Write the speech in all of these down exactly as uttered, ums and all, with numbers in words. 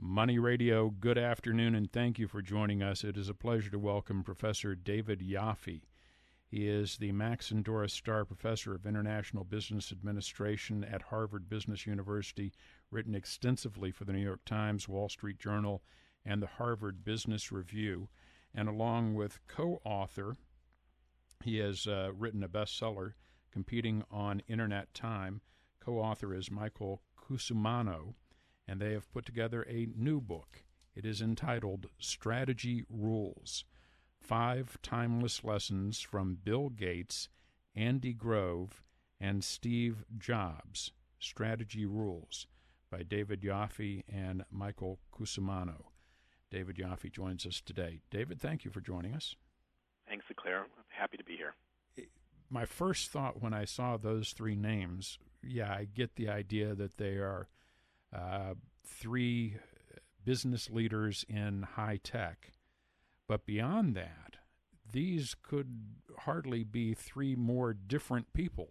Money Radio, good afternoon, and thank you for joining us. It is a pleasure to welcome Professor David Yoffie. He is the Max and Doris Starr Professor of International Business Administration at Harvard Business University, written extensively for the New York Times, Wall Street Journal, and the Harvard Business Review. And along with co-author, he has uh, written a bestseller, Competing on Internet Time. Co-author is Michael Cusumano, and they have put together a new book. It is entitled Strategy Rules, Five Timeless Lessons from Bill Gates, Andy Grove, and Steve Jobs, Strategy Rules, by David Yoffie and Michael Cusumano. David Yoffie joins us today. David, thank you for joining us. Thanks, Claire. I'm happy to be here. My first thought when I saw those three names, yeah, I get the idea that they are Uh, three business leaders in high tech. But beyond that, these could hardly be three more different people.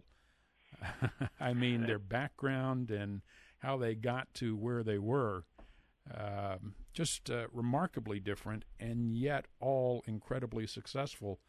I mean, their background and how they got to where they were, uh, just uh, remarkably different, and yet all incredibly successful.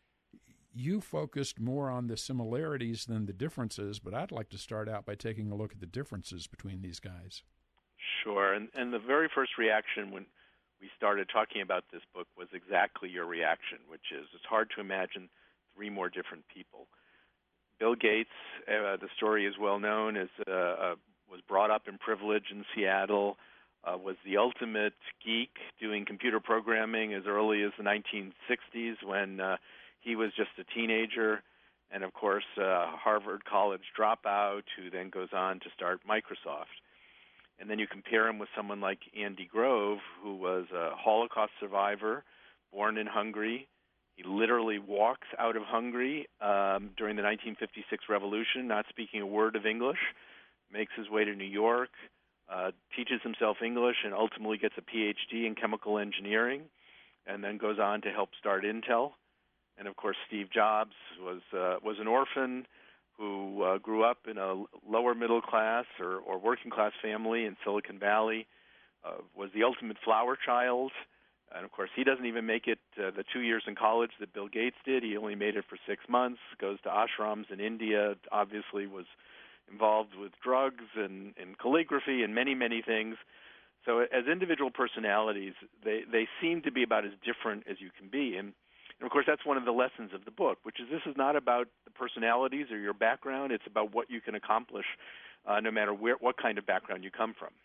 You focused more on the similarities than the differences, but I'd like to start out by taking a look at the differences between these guys. Sure, and, and the very first reaction when we started talking about this book was exactly your reaction, which is it's hard to imagine three more different people. Bill Gates, uh, the story is well known, is, uh, uh, was brought up in privilege in Seattle, uh, was the ultimate geek doing computer programming as early as the nineteen sixties when uh, he was just a teenager, and of course, uh, Harvard College dropout, who then goes on to start Microsoft. And then you compare him with someone like Andy Grove, who was a Holocaust survivor, born in Hungary. He literally walks out of Hungary um, during the nineteen fifty-six revolution, not speaking a word of English, makes his way to New York, uh, teaches himself English, and ultimately gets a P H D in chemical engineering, and then goes on to help start Intel. And of course, Steve Jobs was uh, was an orphan who uh, grew up in a lower middle class or, or working class family in Silicon Valley, uh, was the ultimate flower child. And of course, he doesn't even make it uh, the two years in college that Bill Gates did. He only made it for six months, goes to ashrams in India, obviously was involved with drugs and, and calligraphy and many, many things. So as individual personalities, they, they seem to be about as different as you can be. And And, of course, that's one of the lessons of the book, which is this is not about the personalities or your background. It's about what you can accomplish uh, no matter where, what kind of background you come from.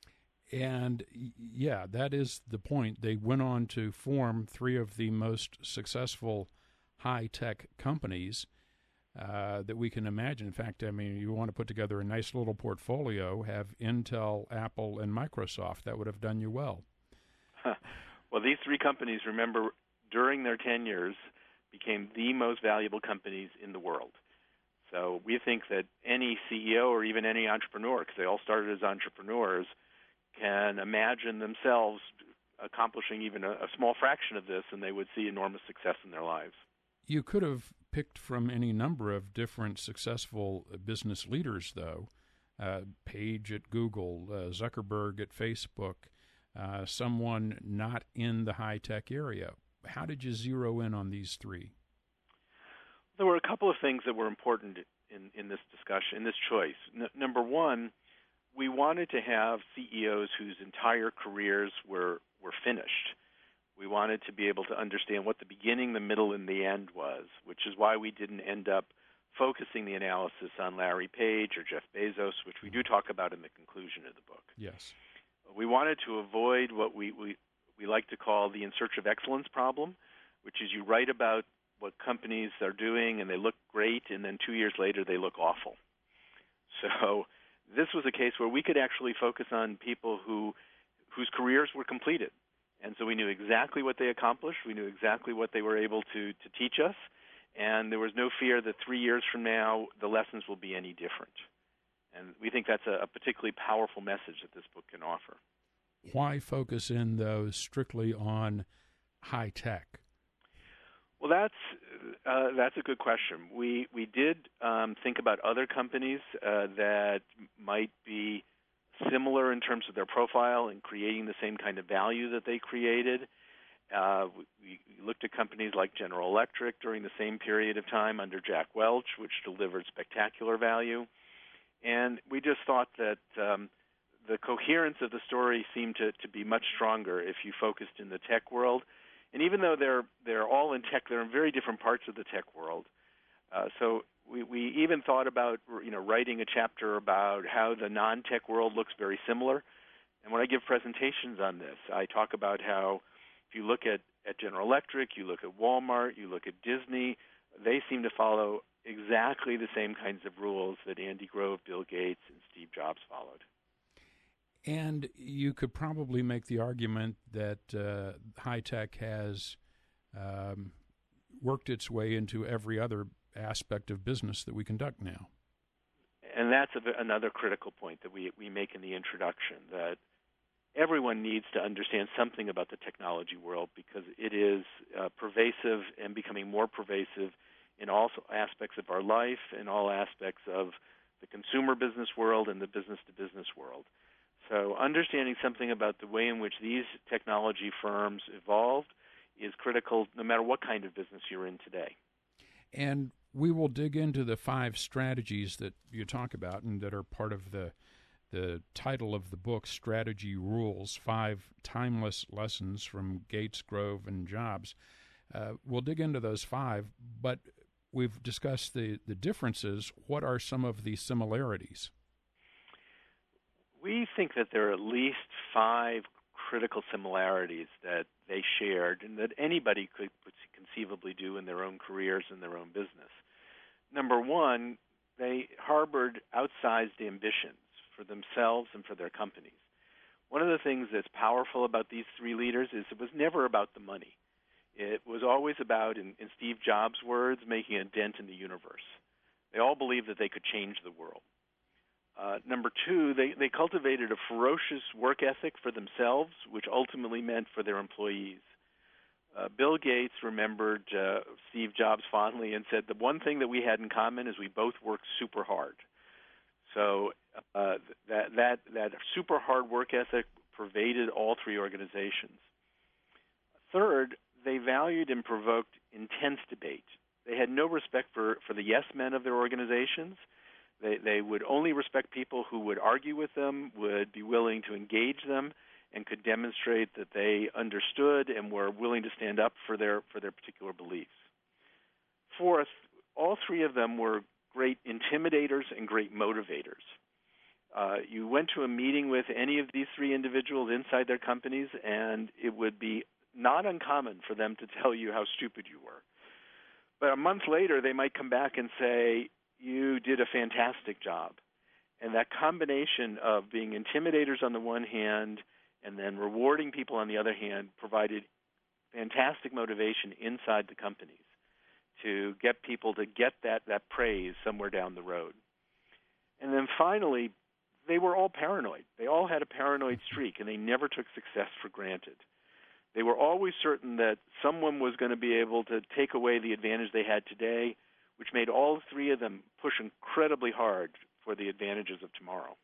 And, yeah, that is the point. They went on to form three of the most successful high-tech companies uh, that we can imagine. In fact, I mean, you want to put together a nice little portfolio, have Intel, Apple, and Microsoft. That would have done you well. Well, these three companies, remember, during their tenures, became the most valuable companies in the world. So we think that any C E O or even any entrepreneur, because they all started as entrepreneurs, can imagine themselves accomplishing even a, a small fraction of this, and they would see enormous success in their lives. You could have picked from any number of different successful business leaders, though. Uh, Page at Google, uh, Zuckerberg at Facebook, uh, someone not in the high-tech area. How did you zero in on these three? There were a couple of things that were important in, in this discussion, in this choice. N- number one, we wanted to have C E Os whose entire careers were, were finished. We wanted to be able to understand what the beginning, the middle, and the end was, which is why we didn't end up focusing the analysis on Larry Page or Jeff Bezos, which we do talk about in the conclusion of the book. Yes. We wanted to avoid what we, we we like to call the in search of excellence problem, which is you write about what companies are doing and they look great, and then two years later they look awful. So this was a case where we could actually focus on people who whose careers were completed. And so we knew exactly what they accomplished. We knew exactly what they were able to, to teach us. And there was no fear that three years from now the lessons will be any different. And we think that's a, a particularly powerful message that this book can offer. Why focus in, though, strictly on high tech? Well, that's uh, that's a good question. We we did um, think about other companies uh, that might be similar in terms of their profile and creating the same kind of value that they created. Uh, we, we looked at companies like General Electric during the same period of time under Jack Welch, which delivered spectacular value. And we just thought that um, the coherence of the story seemed to, to be much stronger if you focused in the tech world. And even though they're they're all in tech, they're in very different parts of the tech world. Uh, so we, we even thought about you know writing a chapter about how the non-tech world looks very similar. And when I give presentations on this, I talk about how if you look at, at General Electric, you look at Walmart, you look at Disney, they seem to follow exactly the same kinds of rules that Andy Grove, Bill Gates, and Steve Jobs followed. And you could probably make the argument that uh, high tech has um, worked its way into every other aspect of business that we conduct now. And that's a, another critical point that we, we make in the introduction, that everyone needs to understand something about the technology world because it is uh, pervasive and becoming more pervasive in all aspects of our life, in all aspects of the consumer business world and the business-to-business world. So understanding something about the way in which these technology firms evolved is critical no matter what kind of business you're in today. And we will dig into the five strategies that you talk about and that are part of the the title of the book, Strategy Rules, Five Timeless Lessons from Gates, Grove, and Jobs. Uh, we'll dig into those five, but we've discussed the, the differences. What are some of the similarities? We think that there are at least five critical similarities that they shared and that anybody could conceivably do in their own careers and their own business. Number one, they harbored outsized ambitions for themselves and for their companies. One of the things that's powerful about these three leaders is it was never about the money. It was always about, in, in Steve Jobs' words, making a dent in the universe. They all believed that they could change the world. Uh, number two, they, they cultivated a ferocious work ethic for themselves, which ultimately meant for their employees. Uh, Bill Gates remembered uh, Steve Jobs fondly and said, the one thing that we had in common is we both worked super hard. So uh, that, that, that super hard work ethic pervaded all three organizations. Third, they valued and provoked intense debate. They had no respect for, for the yes men of their organizations. They, they would only respect people who would argue with them, would be willing to engage them, and could demonstrate that they understood and were willing to stand up for their, for their particular beliefs. Fourth, all three of them were great intimidators and great motivators. Uh, you went to a meeting with any of these three individuals inside their companies, and it would be not uncommon for them to tell you how stupid you were. But a month later, they might come back and say, you did a fantastic job. And that combination of being intimidators on the one hand and then rewarding people on the other hand provided fantastic motivation inside the companies to get people to get that, that praise somewhere down the road. And then finally, they were all paranoid. They all had a paranoid streak, and they never took success for granted. They were always certain that someone was going to be able to take away the advantage they had today, which made all three of them push incredibly hard for the advantages of tomorrow.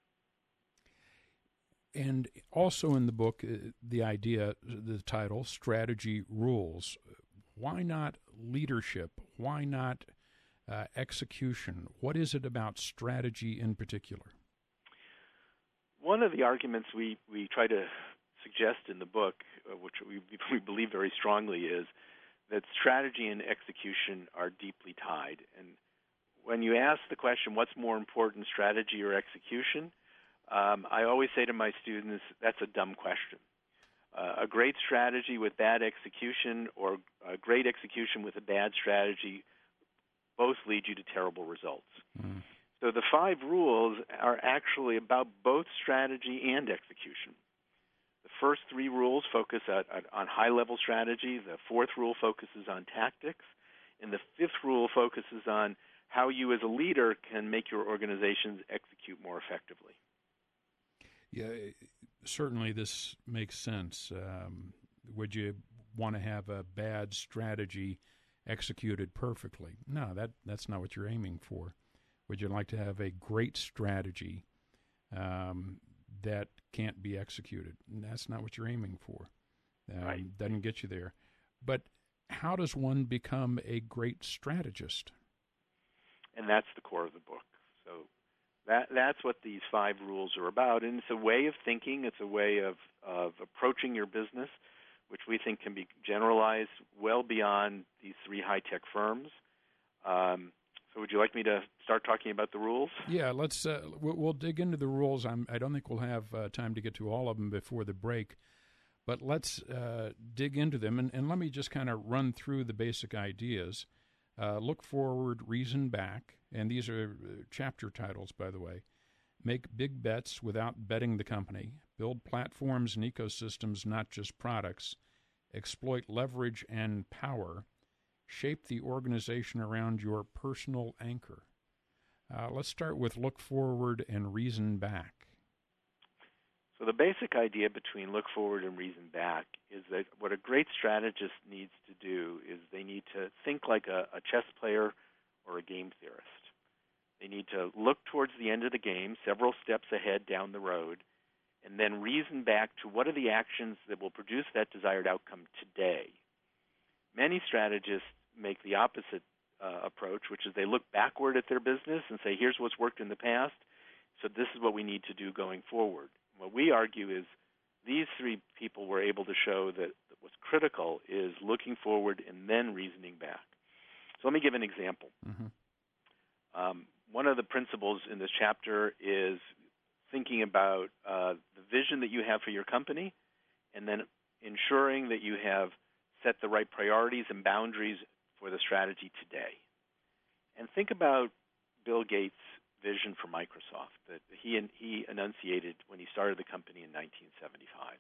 And also in the book, uh, the idea, the title, Strategy Rules. Why not leadership? Why not uh, execution? What is it about strategy in particular? One of the arguments we, we try to suggest in the book, uh, which we, we believe very strongly, is that strategy and execution are deeply tied. And when you ask the question, what's more important, strategy or execution, um, I always say to my students, that's a dumb question. Uh, a great strategy with bad execution or a great execution with a bad strategy both lead you to terrible results. Mm. So the five rules are actually about both strategy and execution. The first three rules focus at, at, on high-level strategy. The fourth rule focuses on tactics. And the fifth rule focuses on how you as a leader can make your organizations execute more effectively. Yeah, certainly this makes sense. Um, would you want to have a bad strategy executed perfectly? No, that that's not what you're aiming for. Would you like to have a great strategy, um, that can't be executed. And that's not what you're aiming for. Um, right. Doesn't get you there. But how does one become a great strategist? And that's the core of the book. So that that's what these five rules are about. And it's a way of thinking. It's a way of, of approaching your business, which we think can be generalized well beyond these three high-tech firms. Um, so would you like me to start talking about the rules? Yeah, let's. Uh, we'll, we'll dig into the rules. I'm, I don't think we'll have uh, time to get to all of them before the break, but let's uh, dig into them. And, and let me just kind of run through the basic ideas. Uh, look forward, reason back. And these are uh, chapter titles, by the way. Make big bets without betting the company. Build platforms and ecosystems, not just products. Exploit leverage and power. Shape the organization around your personal anchor. Uh, let's start with look forward and reason back. So the basic idea between look forward and reason back is that what a great strategist needs to do is they need to think like a, a chess player or a game theorist. They need to look towards the end of the game, several steps ahead down the road, and then reason back to what are the actions that will produce that desired outcome today. Many strategists make the opposite uh, approach, which is they look backward at their business and say, here's what's worked in the past, so this is what we need to do going forward. What we argue is these three people were able to show that what's critical is looking forward and then reasoning back. So let me give an example. Mm-hmm. Um, one of the principles in this chapter is thinking about uh, the vision that you have for your company and then ensuring that you have set the right priorities and boundaries for the strategy today. And think about Bill Gates' vision for Microsoft that he he enunciated when he started the company in nineteen seventy-five.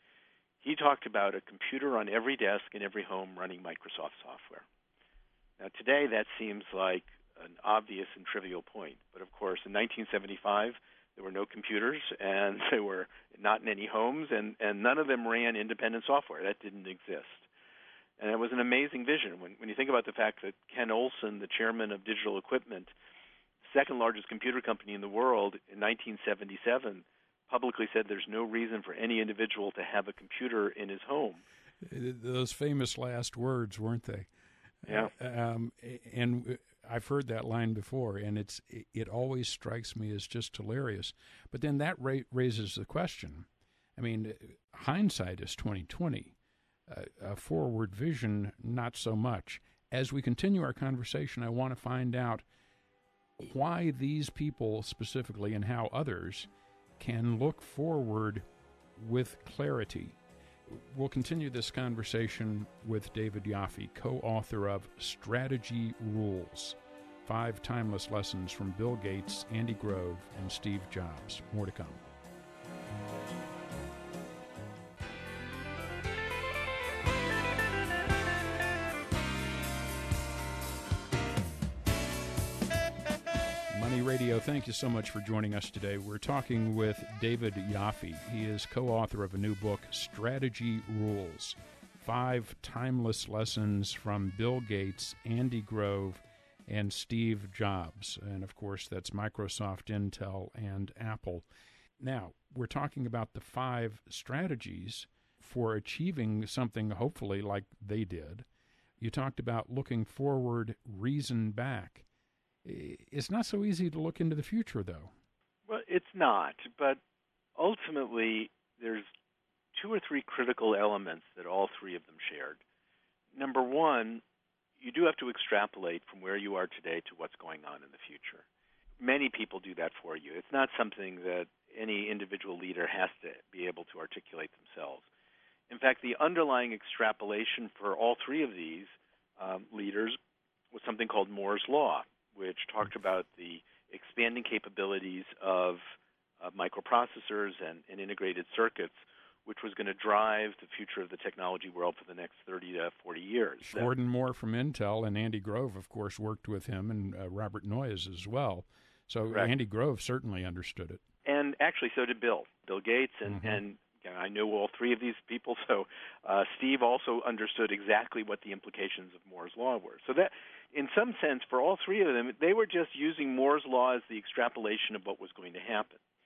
He talked about a computer on every desk in every home running Microsoft software. Now today that seems like an obvious and trivial point, but of course in nineteen seventy-five there were no computers and they were not in any homes and, and none of them ran independent software. That didn't exist. And it was an amazing vision. When, when you think about the fact that Ken Olsen, the chairman of Digital Equipment, second largest computer company in the world, in nineteen seventy-seven, publicly said there's no reason for any individual to have a computer in his home. Those famous last words, weren't they? Yeah. Um, and I've heard that line before, and it's it always strikes me as just hilarious. But then that ra- raises the question. I mean, hindsight is twenty twenty. Uh, a forward vision, not so much. As we continue our conversation, I want to find out why these people specifically and how others can look forward with clarity. We'll continue this conversation with David Yoffie, co-author of Strategy Rules, Five Timeless Lessons from Bill Gates, Andy Grove, and Steve Jobs. More to come. Radio, thank you so much for joining us today. We're talking with David Yoffie. He is co-author of a new book, Strategy Rules, Five Timeless Lessons from Bill Gates, Andy Grove, and Steve Jobs. And, of course, that's Microsoft, Intel, and Apple. Now, we're talking about the five strategies for achieving something, hopefully, like they did. You talked about looking forward, reason back. It's not so easy to look into the future, though. Well, it's not, but ultimately there's two or three critical elements that all three of them shared. Number one, you do have to extrapolate from where you are today to what's going on in the future. Many people do that for you. It's not something that any individual leader has to be able to articulate themselves. In fact, the underlying extrapolation for all three of these um, leaders was something called Moore's Law, which talked about the expanding capabilities of uh, microprocessors and, and integrated circuits, which was going to drive the future of the technology world for the next thirty to forty years. Gordon Moore from Intel and Andy Grove, of course, worked with him, and uh, Robert Noyes as well. So Correct. Andy Grove certainly understood it. And actually, so did Bill, Bill Gates, and, mm-hmm. and you know, I know all three of these people, so uh, Steve also understood exactly what the implications of Moore's Law were. So that, in some sense, for all three of them, they were just using Moore's Law as the extrapolation of what was going to happen.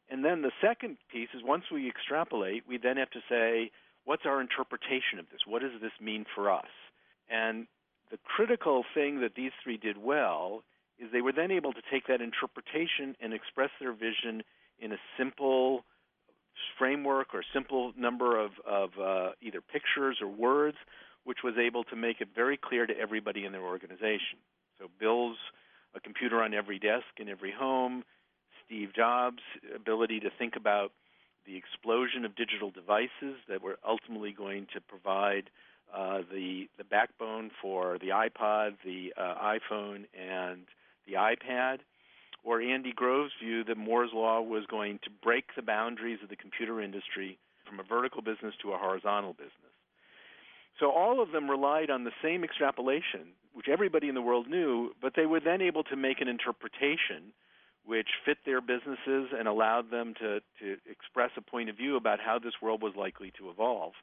And then the second piece is once we extrapolate, we then have to say, what's our interpretation of this? What does this mean for us? And the critical thing that these three did well is they were then able to take that interpretation and express their vision in a simple framework or simple number of, of uh, either pictures or words, which was able to make it very clear to everybody in their organization. So Bill's a computer on every desk in every home. Steve Jobs' ability to think about the explosion of digital devices that were ultimately going to provide uh, the the backbone for the iPod, the uh, iPhone, and the iPad, or Andy Grove's view that Moore's Law was going to break the boundaries of the computer industry from a vertical business to a horizontal business. So all of them relied on the same extrapolation, which everybody in the world knew, but they were then able to make an interpretation which fit their businesses and allowed them to, to express a point of view about how this world was likely to evolve.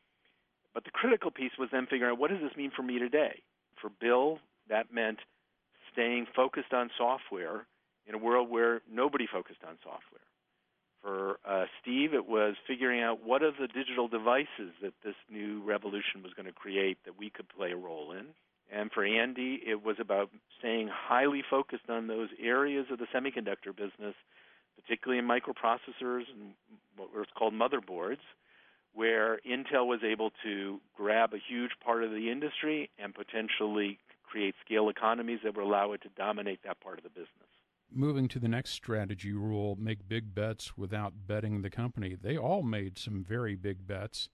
But the critical piece was then figuring out, what does this mean for me today? For Bill, that meant staying focused on software in a world where nobody focused on software. For uh, Steve, it was figuring out what are the digital devices that this new revolution was going to create that we could play a role in. And for Andy, it was about staying highly focused on those areas of the semiconductor business, particularly in microprocessors and what was called motherboards, where Intel was able to grab a huge part of the industry and potentially create scale economies that would allow it to dominate that part of the business. Moving to the next strategy rule, make big bets without betting the company. They all made some very big bets,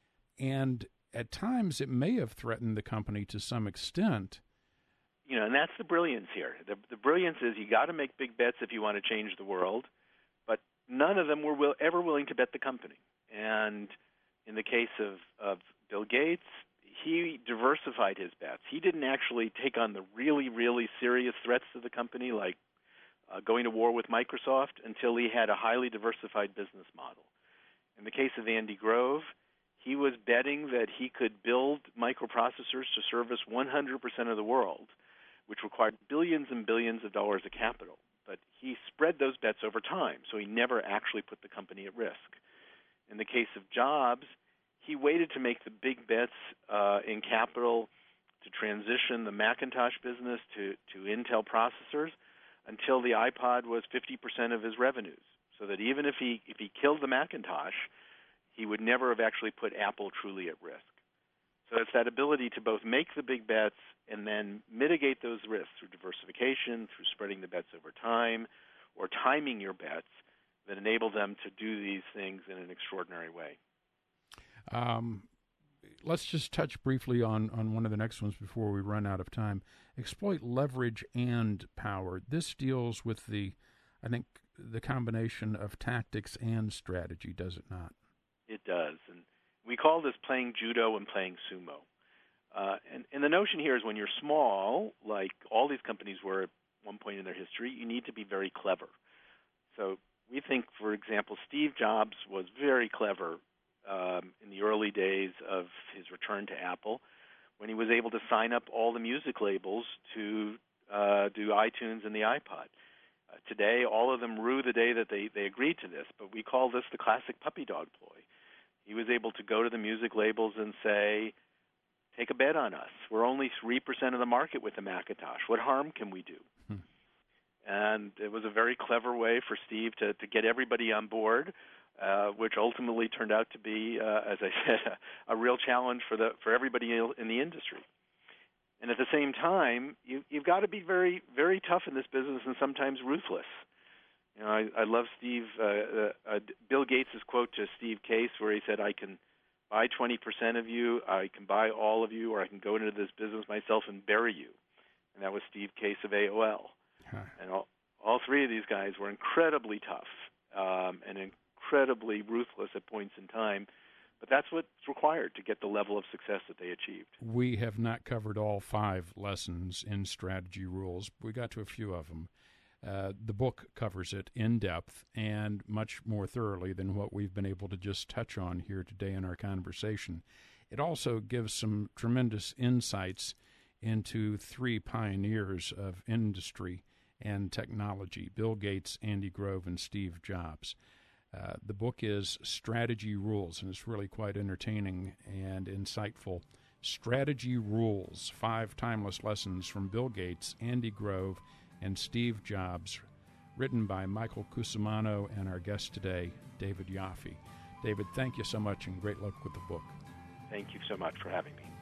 and at times it may have threatened the company to some extent. You know, and that's the brilliance here. The, the brilliance is you got to make big bets if you want to change the world, but none of them were will, ever willing to bet the company. And in the case of, of Bill Gates, he diversified his bets. He didn't actually take on the really, really serious threats to the company, like uh, going to war with Microsoft, until he had a highly diversified business model. In the case of Andy Grove, he was betting that he could build microprocessors to service one hundred percent of the world, which required billions and billions of dollars of capital. But he spread those bets over time, so he never actually put the company at risk. In the case of Jobs, he waited to make the big bets uh, in capital to transition the Macintosh business to, to Intel processors until the iPod was fifty percent of his revenues, so that even if he if he killed the Macintosh, he would never have actually put Apple truly at risk. So it's that ability to both make the big bets and then mitigate those risks through diversification, through spreading the bets over time, or timing your bets that enable them to do these things in an extraordinary way. Um, let's just touch briefly on, on one of the next ones before we run out of time. Exploit leverage and power. This deals with the, I think, the combination of tactics and strategy, does it not? It does. And we call this playing judo and playing sumo. Uh, and, and the notion here is when you're small, like all these companies were at one point in their history, you need to be very clever. So we think, for example, Steve Jobs was very clever um, in the early days of his return to Apple when he was able to sign up all the music labels to uh, do iTunes and the iPod. Uh, today, all of them rue the day that they, they agreed to this, but we call this the classic puppy dog ploy. He was able to go to the music labels and say, take a bet on us. We're only three percent of the market with the Macintosh. What harm can we do? Hmm. And it was a very clever way for Steve to, to get everybody on board, uh, which ultimately turned out to be, uh, as I said, a, a real challenge for the for everybody in the industry. And at the same time, you, you've got to be very, very tough in this business and sometimes ruthless. You know, I, I love Steve, uh, uh, uh, Bill Gates' quote to Steve Case, where he said, I can buy twenty percent of you, I can buy all of you, or I can go into this business myself and bury you. And that was Steve Case of A O L. Huh. And all, all three of these guys were incredibly tough um, and incredibly ruthless at points in time. But that's what's required to get the level of success that they achieved. We have not covered all five lessons in strategy rules. We got to a few of them. Uh, the book covers it in depth and much more thoroughly than what we've been able to just touch on here today in our conversation. It also gives some tremendous insights into three pioneers of industry and Technology, Bill Gates, Andy Grove, and Steve Jobs. Uh, the book is Strategy Rules, and it's really quite entertaining and insightful. Strategy Rules, Five Timeless Lessons from Bill Gates, Andy Grove, and Steve Jobs, written by Michael Cusimano and our guest today, David Yoffie. David, thank you so much, and great luck with the book. Thank you so much for having me.